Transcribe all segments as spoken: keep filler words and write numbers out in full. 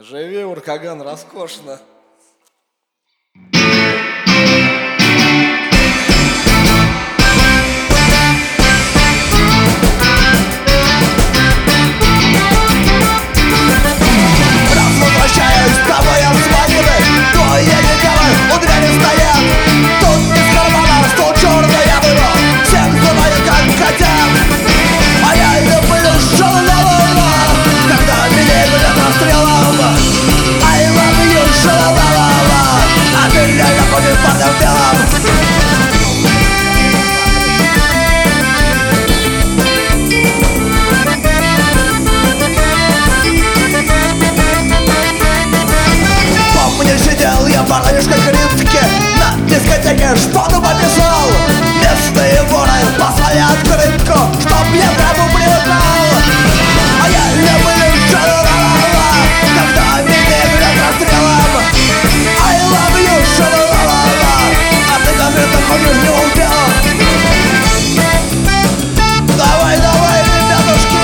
Живи, Уркаган, роскошно. Возвращаюсь домой, я свободный, но я не делаю, у двери стоят. Тут из кармана стол черный я вынул, всех знаю, как хотят. А я иду пылю шалалала, когда меня гонят расстрелом. I love you, шалалала, а ты реально ходишь парнем белым. Сидел я парнишка критики на дискотеке, что-то пописал. Местные воры послали открытку, чтоб я траву привыкал. А я люблю шалалала, когда меня грят расстрелом. I love you, шалалала, а ты конкретно ходишь не успел. Давай, давай, ребятушки.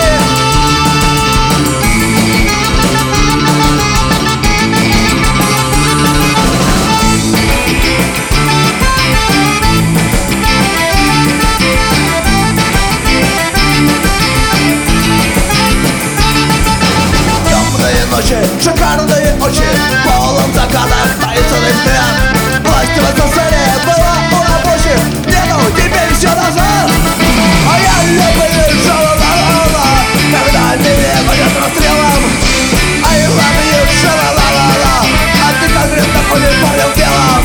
Ночи, шикарные очи, полон закатов, таинственный взгляд. Власть в СССР была у рабочих, нету, теперь все назад. А я люблю шалалала, когда меня гонят расстрелом. I love you, шалалала, а ты конкретно ходишь парнем белым.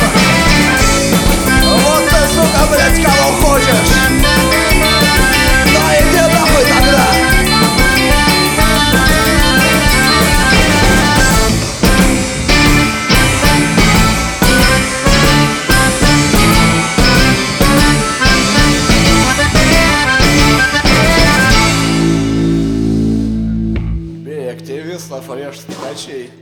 Вот ты, сука, блядь, кого хочешь. Ну иди нахуй тогда. Бей активистов, режь стукачей.